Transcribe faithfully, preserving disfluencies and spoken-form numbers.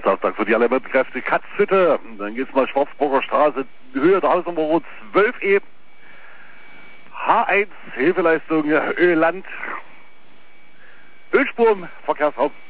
Verkehrsauftrag für die Elementkräfte Katzhütte. Dann geht's mal Schwarzburger Straße, Höhe der Hausnummer zwölf E. H eins, Hilfeleistung, Ölland. Ölspuren, Verkehrshaupt.